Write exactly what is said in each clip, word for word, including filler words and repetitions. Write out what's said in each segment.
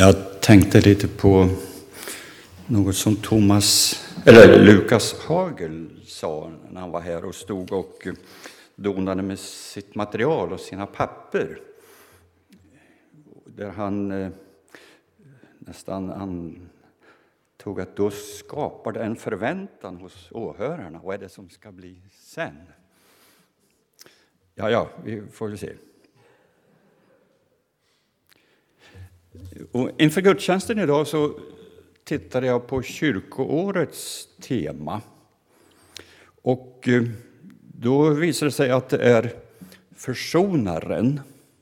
Jag tänkte lite på något som Thomas, eller Lukas Hagel sa när han var här och stod och donade med sitt material och sina papper. Där han eh, nästan han tog att då skapar det en förväntan hos åhörarna. Vad är det som ska bli sen? Ja, ja, vi får väl se. Och inför gudstjänsten idag så tittade jag på kyrkoårets tema. Och då visade det sig att det är försonaren.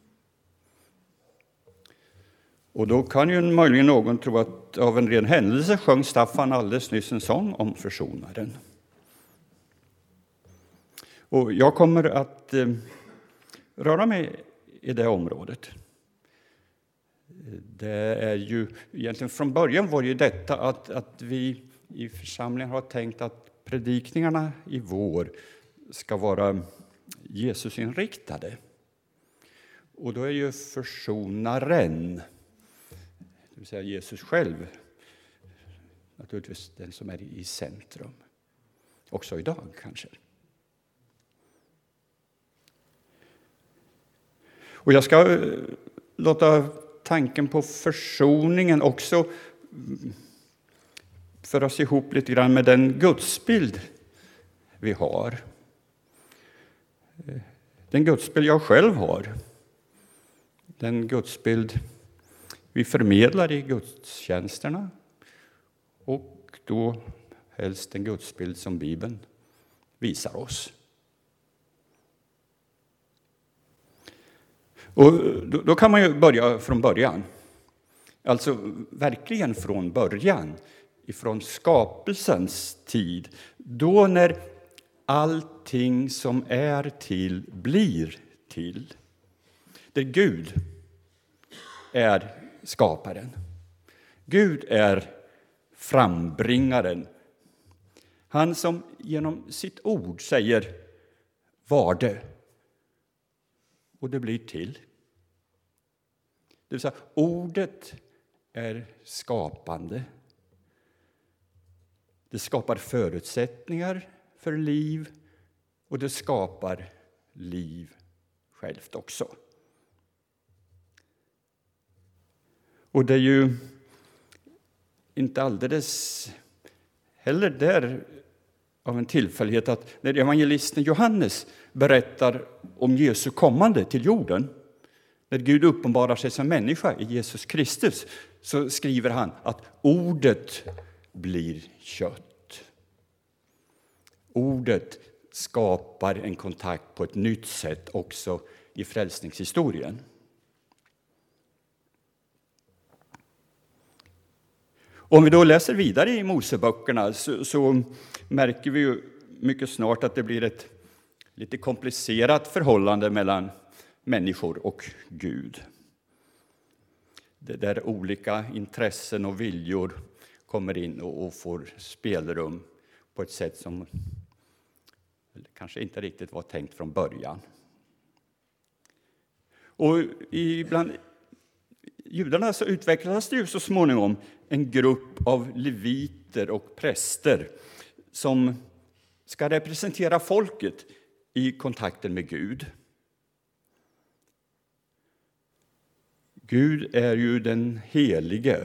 Och då kan ju möjligen någon tro att av en ren händelse sjöng Staffan alldeles nyss en sång om försonaren. Och jag kommer att eh, röra mig i det området. Det är ju egentligen från början var det ju detta att, att vi i församlingen har tänkt att predikningarna i vår ska vara Jesusinriktade. Och då är ju försonaren, det vill säga Jesus själv, naturligtvis den som är i centrum. Också idag kanske. Och jag ska låta tanken på försoningen också föras ihop lite grann med den gudsbild vi har. Den gudsbild jag själv har. Den gudsbild vi förmedlar i gudstjänsterna. Och då helst den gudsbild som Bibeln visar oss. Och då, då kan man ju börja från början. Alltså verkligen från början. Ifrån skapelsens tid. Då när allting som är till blir till. Där Gud är skaparen. Gud är frambringaren. Han som genom sitt ord säger var det. Och det blir till. Det vill säga, ordet är skapande. Det skapar förutsättningar för liv. Och det skapar liv självt också. Och det är ju inte alldeles heller där av en tillfällighet att när evangelisten Johannes berättar om Jesu kommande till jorden, när Gud uppenbarar sig som människa i Jesus Kristus, så skriver han att ordet blir kött. Ordet skapar en kontakt på ett nytt sätt också i frälsningshistorien. Om vi då läser vidare i Moseböckerna så, så märker vi ju mycket snart att det blir ett lite komplicerat förhållande mellan människor och Gud. Det där olika intressen och viljor kommer in och, och får spelrum på ett sätt som kanske inte riktigt var tänkt från början. Och ibland judarna så utvecklades det ju så småningom en grupp av leviter och präster som ska representera folket i kontakten med Gud. Gud är ju den helige.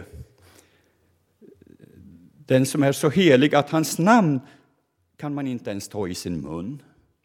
Den som är så helig att hans namn kan man inte ens ta i sin mun.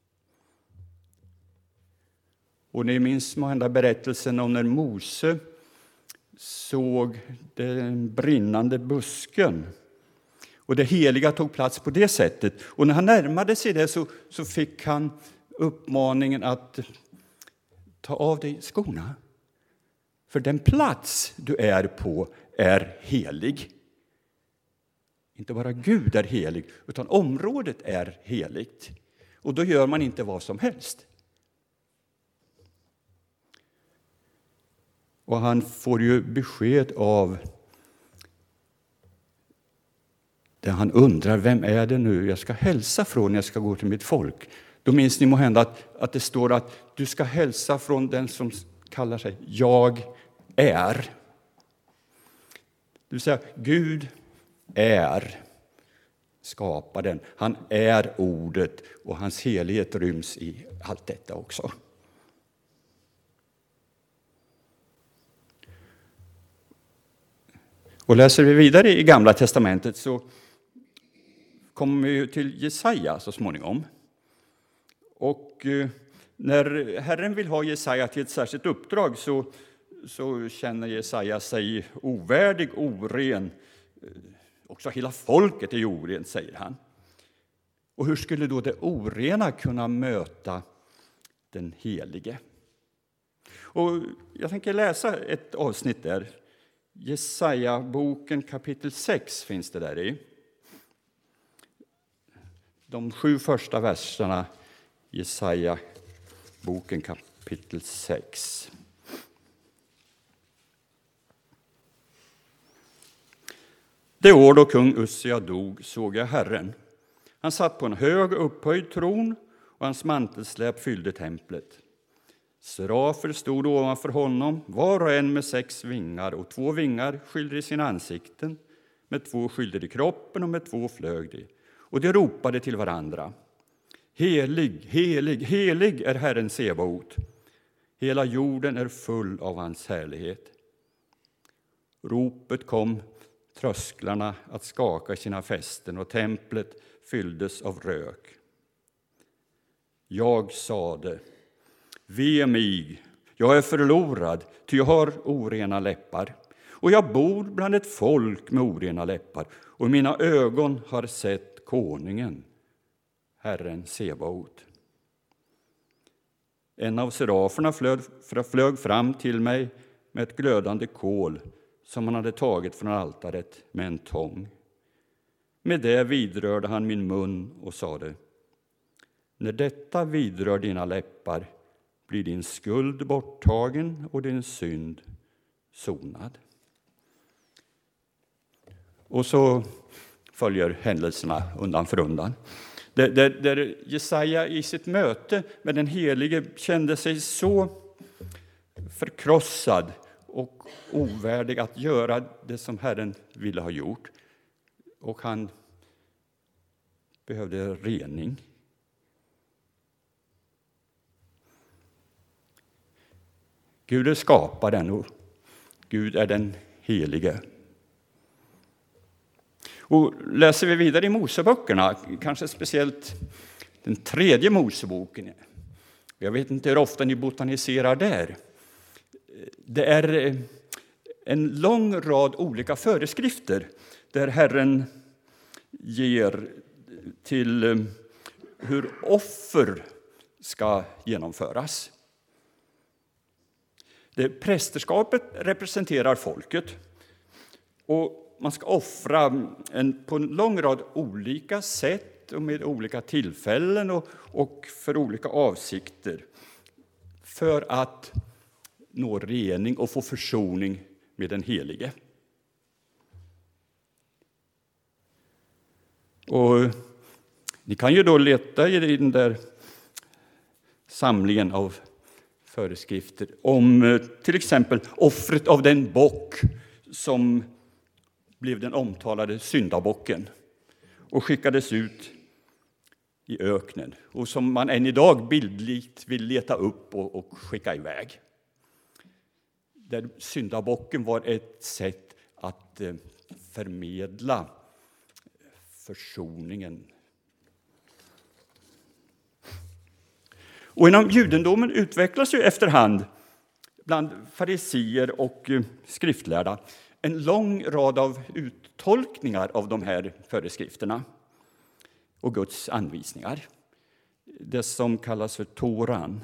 Och ni minns måhända berättelsen om när Mose såg den brinnande busken. Och det heliga tog plats på det sättet. Och när han närmade sig det så, så fick han uppmaningen att ta av dig skorna. För den plats du är på är helig. Inte bara Gud är helig, utan området är heligt. Och då gör man inte vad som helst. Och han får ju besked av där han undrar, vem är det nu jag ska hälsa från när jag ska gå till mitt folk? Då minns ni måhända att, att det står att du ska hälsa från den som kallar sig jag är. Det vill säga, Gud är skaparen. Han är ordet och hans helighet ryms i allt detta också. Och läser vi vidare i Gamla testamentet så kommer vi till Jesaja så småningom. Och när Herren vill ha Jesaja till ett särskilt uppdrag så, så känner Jesaja sig ovärdig, oren. Också hela folket är orent, säger han. Och hur skulle då det orena kunna möta den helige? Och jag tänker läsa ett avsnitt där. Jesaja boken kapitel sex finns det där i. De sju första verserna, Jesaja boken kapitel sex. Det år då kung Ussia dog såg jag Herren. Han satt på en hög upphöjd tron och hans mantelsläp fyllde templet. Serafer stod ovanför honom, var och en med sex vingar, och två vingar skilde i sina ansikten, med två skilde i kroppen och med två flög de. Och de ropade till varandra: Helig, helig, helig är Herren Sebaot. Hela jorden är full av hans härlighet. Ropet kom trösklarna att skaka sina fästen och templet fylldes av rök. Jag sade: Ve mig, jag är förlorad, ty jag har orena läppar. Och jag bor bland ett folk med orena läppar, och mina ögon har sett konungen, Herren Sebaot. En av seraferna flög, flög fram till mig med ett glödande kol som han hade tagit från altaret med en tång. Med det vidrörde han min mun och sade: När detta vidrör dina läppar blir din skuld borttagen och din synd sonad. Och så följer händelserna undan för undan. Där, där, där Jesaja i sitt möte med den helige kände sig så förkrossad och ovärdig att göra det som Herren ville ha gjort. Och han behövde rening. Gud är skaparen och Gud är den helige. Och läser vi vidare i Moseböckerna, kanske speciellt den tredje Moseboken. Jag vet inte hur ofta ni botaniserar där. Det är en lång rad olika föreskrifter där Herren ger till hur offer ska genomföras. Det prästerskapet representerar folket och man ska offra en, på en lång rad olika sätt och med olika tillfällen och, och för olika avsikter för att nå rening och få försoning med den helige. Och ni kan ju då leta i den där samlingen av föreskrifter om till exempel offret av den bock som blev den omtalade syndabocken och skickades ut i öknen och som man än idag bildligt vill leta upp och, och skicka iväg. Där syndabocken var ett sätt att eh, förmedla försoningen. Och inom judendomen utvecklas ju efterhand bland fariseer och eh, skriftlärda en lång rad av uttolkningar av de här föreskrifterna och Guds anvisningar. Det som kallas för Toran.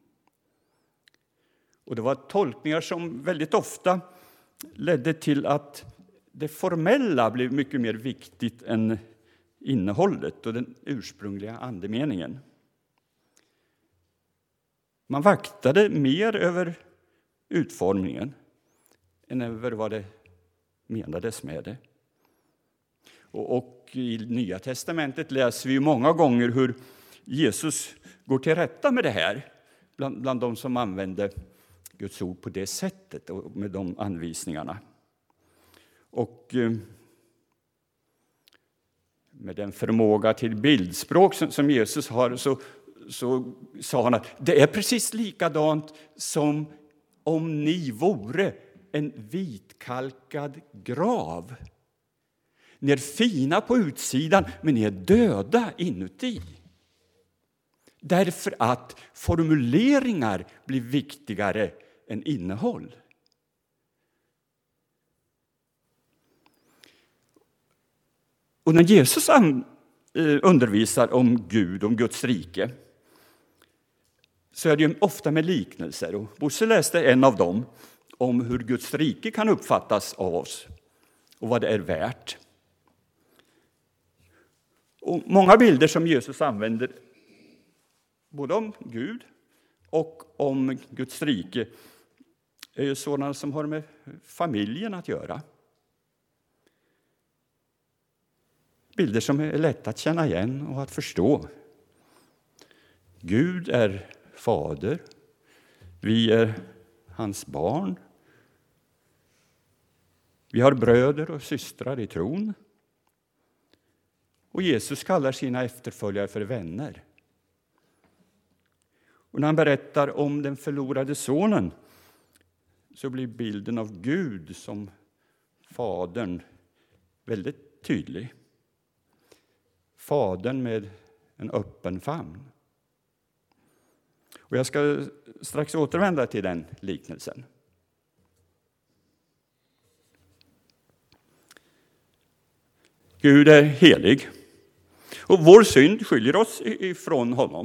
Och det var tolkningar som väldigt ofta ledde till att det formella blev mycket mer viktigt än innehållet och den ursprungliga andemeningen. Man vaktade mer över utformningen än över vad det menades med det. Och, och i Nya testamentet läser vi många gånger hur Jesus går till rätta med det här bland, bland de som använde Guds ord på det sättet och med de anvisningarna. Och med den förmåga till bildspråk som Jesus har så, så sa han att det är precis likadant som om ni vore en vitkalkad grav. Ni är fina på utsidan, men ni är döda inuti. Därför att formuleringar blir viktigare än innehåll. Och när Jesus undervisar om Gud, om Guds rike, så är det ju ofta med liknelser. Och Bosse läste en av dem om hur Guds rike kan uppfattas av oss och vad det är värt. Och många bilder som Jesus använder både om Gud och om Guds rike är ju sådana som har med familjen att göra. Bilder som är lätta att känna igen och att förstå. Gud är fader. Vi är hans barn. Vi har bröder och systrar i tron. Och Jesus kallar sina efterföljare för vänner. Och när han berättar om den förlorade sonen så blir bilden av Gud som fadern väldigt tydlig. Fadern med en öppen famn. Och jag ska strax återvända till den liknelsen. Gud är helig. Och vår synd skiljer oss ifrån honom.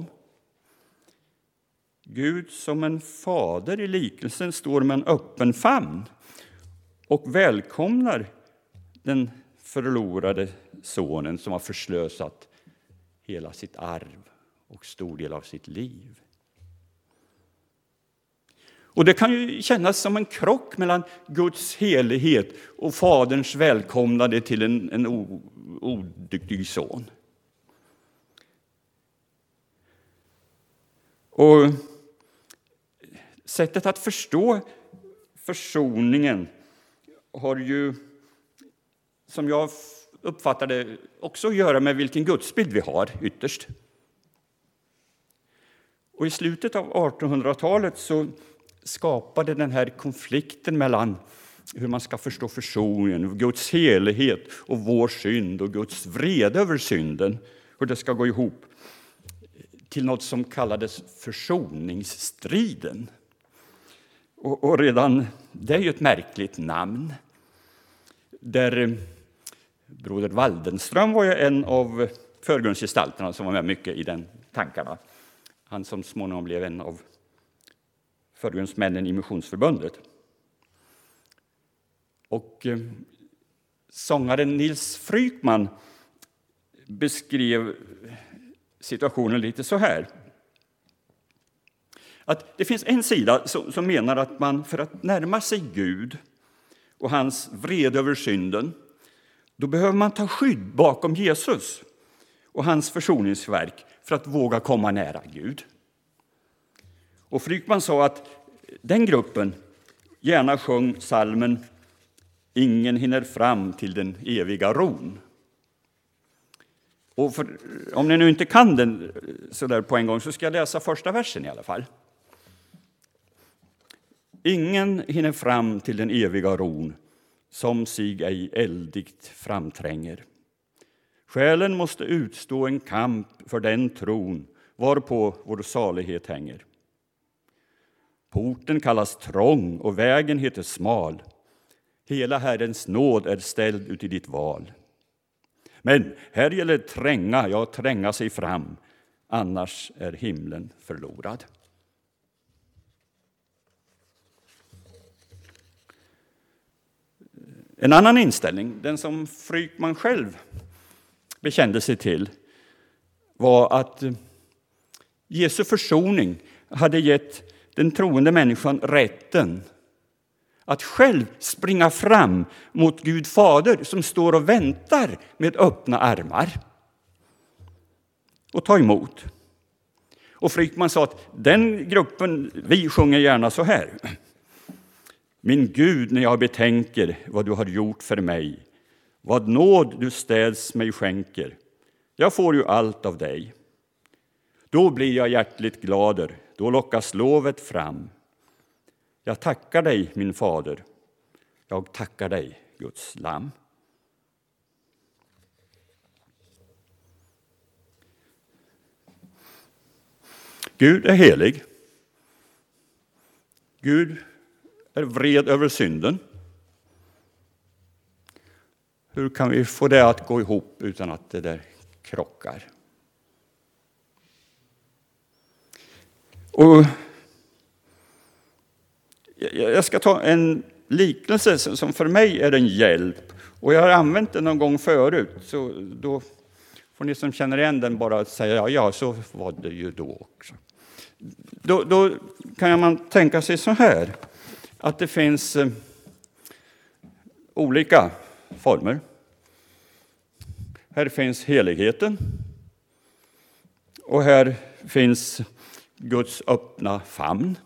Gud som en fader i liknelsen står med en öppen famn och välkomnar den förlorade sonen som har förslösat hela sitt arv och stor del av sitt liv. Och det kan ju kännas som en krock mellan Guds helighet och faderns välkomnande till en, en odygdig son. Och sättet att förstå försoningen har ju, som jag uppfattar det, också att göra med vilken gudsbild vi har ytterst. Och i slutet av artonhundratalet så skapade den här konflikten mellan hur man ska förstå försoningen, Guds helighet och vår synd och Guds vrede över synden, hur det ska gå ihop, till något som kallades försoningsstriden. Och, och redan det är ju ett märkligt namn. Där broder Waldenström var ju en av förgrundsgestalterna som var med mycket i den tankarna. Han som småningom blev en av förgrundsmännen i Missionsförbundet. Och eh, sångaren Nils Frykman beskrev situationen lite så här. Att det finns en sida som, som menar att man för att närma sig Gud och hans vrede över synden, då behöver man ta skydd bakom Jesus och hans försoningsverk för att våga komma nära Gud. Och Frykman sa att den gruppen gärna sjöng psalmen Ingen hinner fram till den eviga ron. Och för, om ni nu inte kan den så där på en gång så ska jag läsa första versen i alla fall. Ingen hinner fram till den eviga ron som sig ej eldigt framtränger. Själen måste utstå en kamp för den tron varpå vår salighet hänger. Porten kallas trång och vägen heter smal. Hela Herrens nåd är ställd ut i ditt val. Men här gäller tränga, ja tränga sig fram, annars är himlen förlorad. En annan inställning, den som Frykman själv bekände sig till, var att Jesu försoning hade gett den troende människan rätten att själv springa fram mot Gud fader som står och väntar med öppna armar och ta emot. Och Frykman sa att den gruppen, vi sjunger gärna så här. Min Gud, när jag betänker vad du har gjort för mig, vad nåd du städs mig skänker. Jag får ju allt av dig. Då blir jag hjärtligt glader, då lockas lovet fram. Jag tackar dig, min fader. Jag tackar dig, Guds lamm. Gud är helig. Gud är vred över synden. Hur kan vi få det att gå ihop utan att det där krockar? Och jag ska ta en liknelse som för mig är en hjälp. Och jag har använt den någon gång förut. Så då får ni som känner igen den bara säga ja, ja så var det ju då också. Då, då kan man tänka sig så här. Att det finns eh, olika former. Här finns heligheten. Och här finns Guds öppna famn.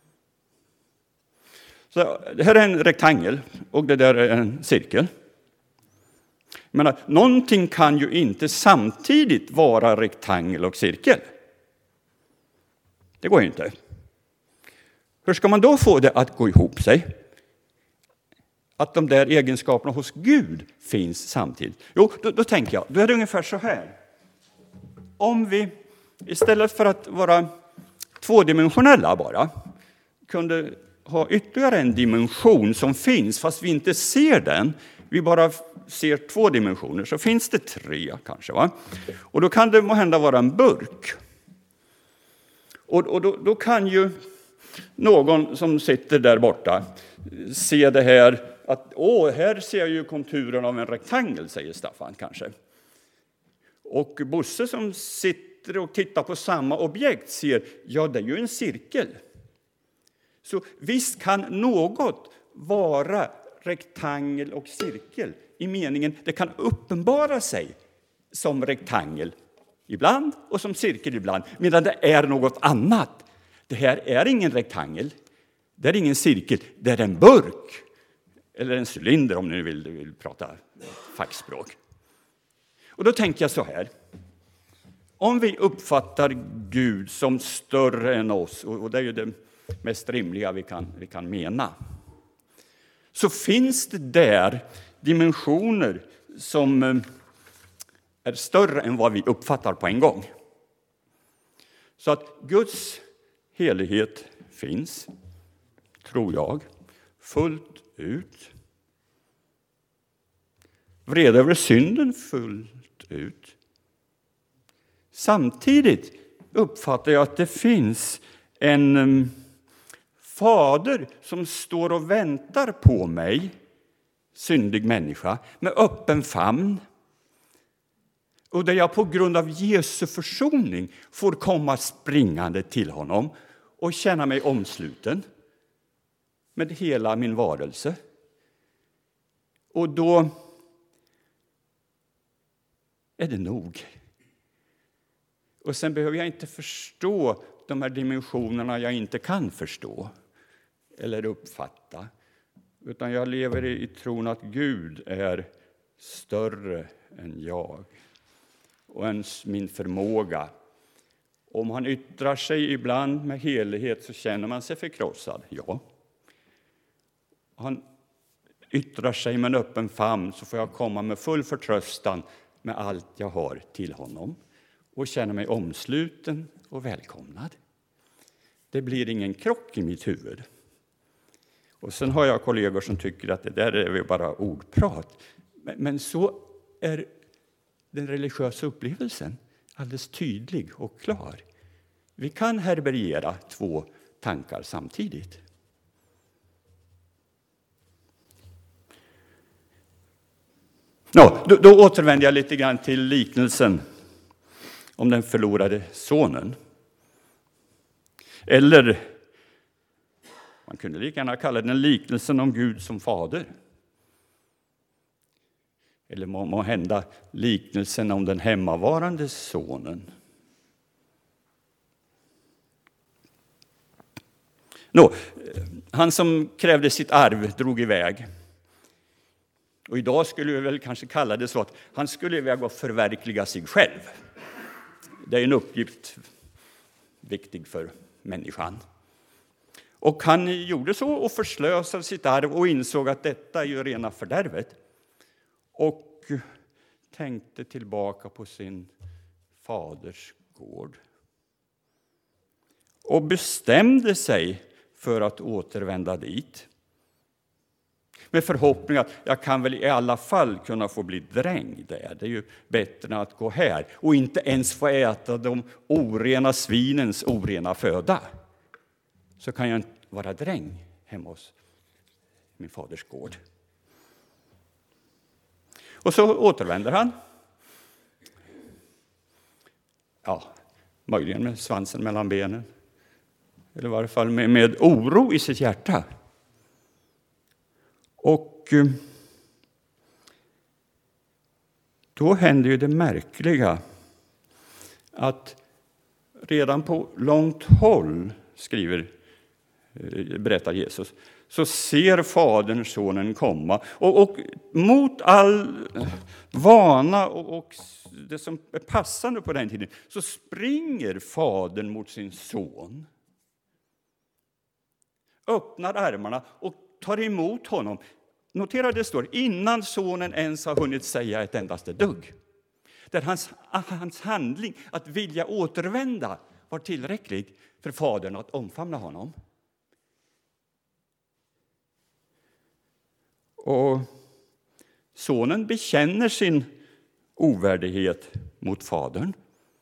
Så det här är en rektangel och det där är en cirkel. Men någonting kan ju inte samtidigt vara rektangel och cirkel. Det går ju inte. Hur ska man då få det att gå ihop sig? Att de där egenskaperna hos Gud finns samtidigt. Jo, då, då tänker jag, då är det ungefär så här. Om vi istället för att vara tvådimensionella bara kunde ha ytterligare en dimension som finns fast vi inte ser den. Vi bara ser två dimensioner, så finns det tre kanske. Va? Och då kan det måhända vara en burk. Och, och då, då kan ju någon som sitter där borta se det här. Att, åh, här ser jag ju konturen av en rektangel, säger Staffan kanske. Och Bosse som sitter och tittar på samma objekt ser, ja det är ju en cirkel. Så visst kan något vara rektangel och cirkel i meningen det kan uppenbara sig som rektangel ibland och som cirkel ibland, medan det är något annat. Det här är ingen rektangel, det är ingen cirkel, det är en burk eller en cylinder om ni vill, vill prata fackspråk. Och då tänker jag så här. Om vi uppfattar Gud som större än oss, och det är ju det mest rimliga vi kan, vi kan mena, så finns det där dimensioner som är större än vad vi uppfattar på en gång. Så att Guds helighet finns, tror jag, fullt ut. Vrede över synden fullt ut. Samtidigt uppfattar jag att det finns en um, fader som står och väntar på mig, syndig människa, med öppen famn. Och där jag på grund av Jesu försoning får komma springande till honom och känna mig omsluten med hela min varelse. Och då är det nog. Och sen behöver jag inte förstå de här dimensionerna jag inte kan förstå eller uppfatta. Utan jag lever i tron att Gud är större än jag och ens min förmåga. Om han yttrar sig ibland med helighet så känner man sig förkrossad. Ja. Han yttrar sig med en öppen famn så får jag komma med full förtröstan med allt jag har till honom och känna mig omsluten och välkomnad. Det blir ingen krock i mitt huvud. Och sen har jag kollegor som tycker att det där är väl bara ordprat. Men, men så är den religiösa upplevelsen alldeles tydlig och klar. Vi kan härbärgera två tankar samtidigt. Ja, då, då återvänder jag lite grann till liknelsen om den förlorade sonen. Eller man kunde lika gärna kalla den liknelsen om Gud som fader. Eller må, må hända liknelsen om den hemmavarande sonen. Nå, han som krävde sitt arv drog iväg. Och idag skulle vi väl kanske kalla det så att han skulle iväg och förverkliga sig själv. Det är en uppgift viktig för människan. Och han gjorde så och förslösade sitt arv och insåg att detta är ju rena fördärvet. Och tänkte tillbaka på sin faders gård. Och bestämde sig för att återvända dit. Med förhoppning att jag kan väl i alla fall kunna få bli dräng där. Det är ju bättre än att gå här. Och inte ens få äta de orena svinens orena föda. Så kan jag inte vara dräng hemma hos min faders gård. Och så återvänder han. Ja, möjligen med svansen mellan benen. Eller i varje fall med, med oro i sitt hjärta. Och då händer ju det märkliga att redan på långt håll, skriver, berättar Jesus, så ser fadern sonen komma. Och, och mot all vana och, och det som är passande på den tiden så springer fadern mot sin son. Öppnar armarna och tar emot honom. Notera det står, innan sonen ens har hunnit säga ett endaste dugg. Där hans, hans handling att vilja återvända var tillräcklig för fadern att omfamna honom. Och sonen bekänner sin ovärdighet mot fadern.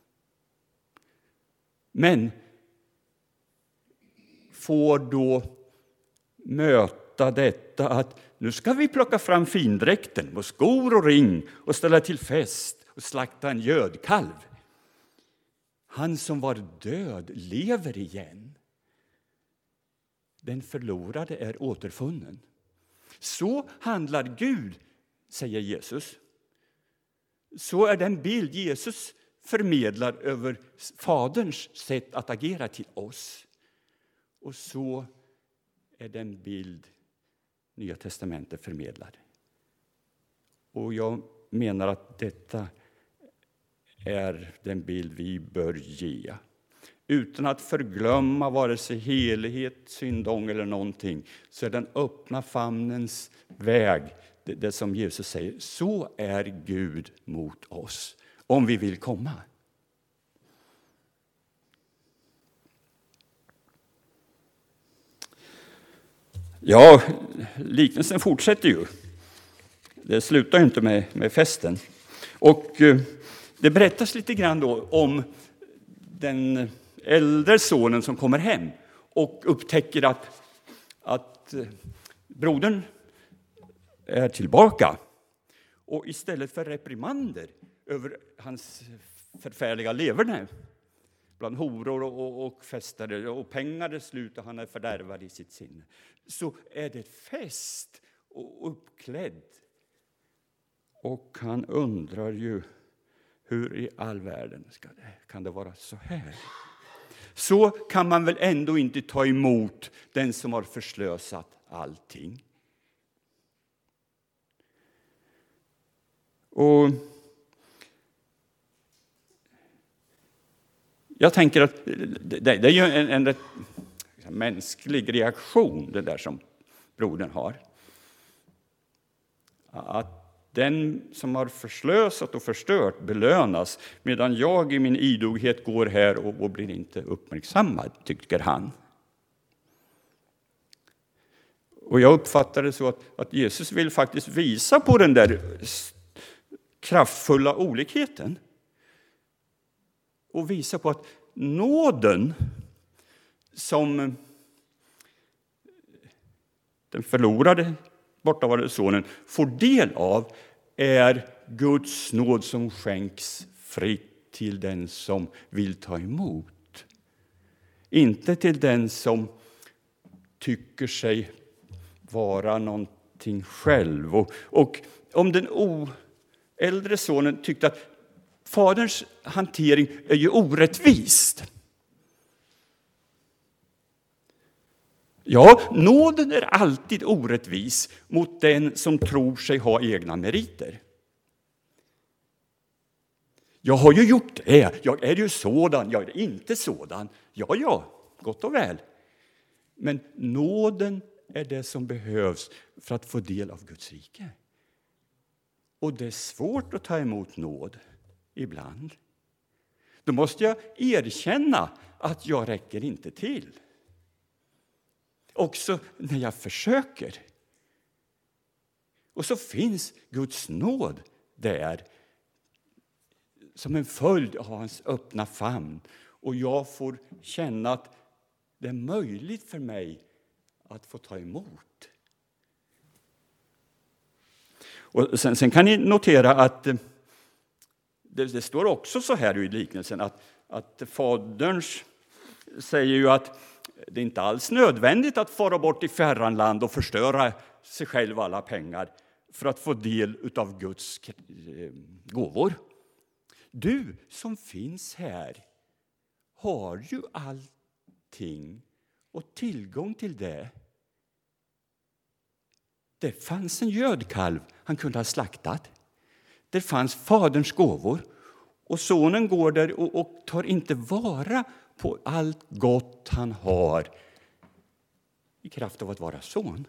Men får då möta detta att nu ska vi plocka fram findräkten och skor och ring och ställa till fest och slakta en gödkalv. Han som var död lever igen. Den förlorade är återfunnen. Så handlar Gud, säger Jesus. Så är den bild Jesus förmedlar över faderns sätt att agera till oss. Och så är den bild Nya testamentet förmedlar. Och jag menar att detta är den bild vi bör ge. Utan att förglömma vare sig helighet, syndång eller någonting, så är den öppna famnens väg det, det som Jesus säger. Så är Gud mot oss, om vi vill komma. Ja, liknelsen fortsätter ju. Det slutar ju inte med, med festen. Och eh, det berättas lite grann då om den äldre sonen som kommer hem och upptäcker att, att eh, brodern är tillbaka. Och istället för reprimander över hans förfärliga leverne bland horor och, och, och festare och pengar det slutar han är fördärvad i sitt sinne, så är det fest och uppklädd. Och han undrar ju, hur i all världen ska det, kan det vara så här? Så kan man väl ändå inte ta emot den som har förslösat allting. Och jag tänker att det, det är ju en, en rätt mänsklig reaktion, det där som brodern har. Att den som har förslösat och förstört belönas, medan jag i min idoghet går här och, och blir inte uppmärksammad, tycker han. Och jag uppfattar det så att, att Jesus vill faktiskt visa på den där kraftfulla olikheten. Och visa på att nåden som den förlorade bortavarande sonen får del av är Guds nåd som skänks fritt till den som vill ta emot. Inte till den som tycker sig vara någonting själv. Och, och om den äldre sonen tyckte att faderns hantering är ju orättvist, Ja, nåden är alltid orättvis mot den som tror sig ha egna meriter. Jag har ju gjort det, jag är ju sådan, jag är inte sådan. Ja, ja, gott och väl. Men nåden är det som behövs för att få del av Guds rike. Och det är svårt att ta emot nåd ibland. Då måste jag erkänna att jag räcker inte till. Också när jag försöker. Och så finns Guds nåd där som en följd av hans öppna famn. Och jag får känna att det är möjligt för mig att få ta emot. Och sen, sen kan ni notera att det, det står också så här i liknelsen att, att faderns säger ju att det är inte alls nödvändigt att fara bort i fjärran land och förstöra sig själv alla pengar för att få del av Guds gåvor. Du som finns här har ju allting och tillgång till det. Det fanns en gödkalv han kunde ha slaktat. Det fanns faderns gåvor. Och sonen går där och, och tar inte vara på allt gott han har i kraft av att vara son.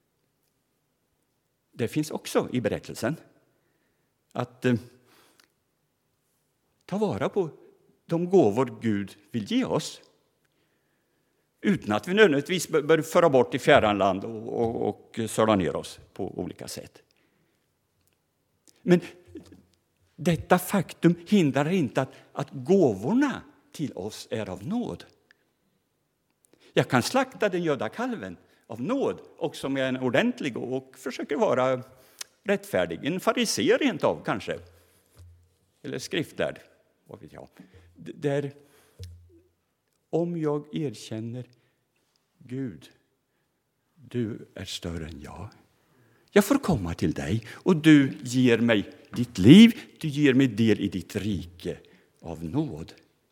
Det finns också i berättelsen att eh, ta vara på de gåvor Gud vill ge oss. Utan att vi nödvändigtvis bör föra bort i fjärran land och, och, och söla ner oss på olika sätt. Men detta faktum hindrar inte att, att gåvorna till oss är av nåd. Jag kan slakta den gödda kalven av nåd och som är en ordentlig och försöker vara rättfärdig. En fariser rent av kanske. Eller skriftlärd. Vad vet jag. Där, om jag erkänner Gud, du är större än jag. Jag får komma till dig och du ger mig ditt liv. Du ger mig del i ditt rike av nåd.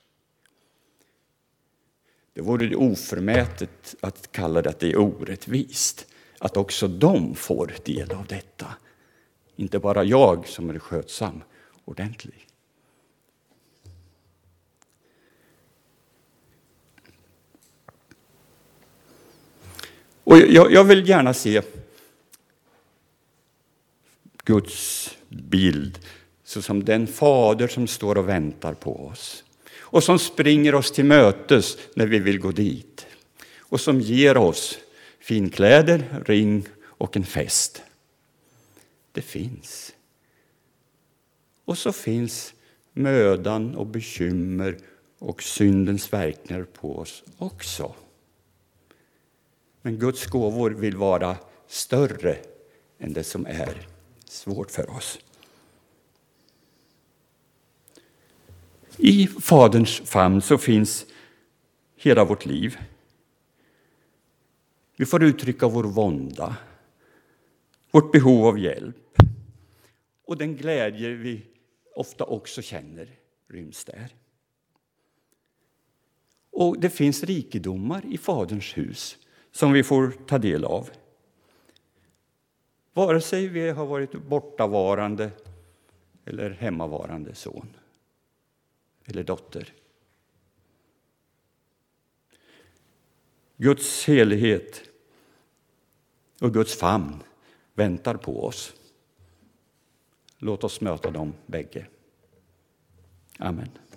Det vore oförmätet att kalla det att det är orättvist. Att också de får del av detta. Inte bara jag som är skötsam ordentlig. Och jag, jag vill gärna se Guds bild så som den fader som står och väntar på oss. Och som springer oss till mötes när vi vill gå dit. Och som ger oss finkläder, ring och en fest. Det finns. Och så finns mödan och bekymmer och syndens verkningar på oss också. Men Guds gåvor vill vara större än det som är svårt för oss. I Faderns famn så finns hela vårt liv. Vi får uttrycka vår vånda, vårt behov av hjälp och den glädje vi ofta också känner ryms där. Och det finns rikedomar i Faderns hus som vi får ta del av. Vare sig vi har varit bortavarande eller hemmavarande son eller dotter. Guds helighet och Guds famn väntar på oss. Låt oss möta dem bägge. Amen.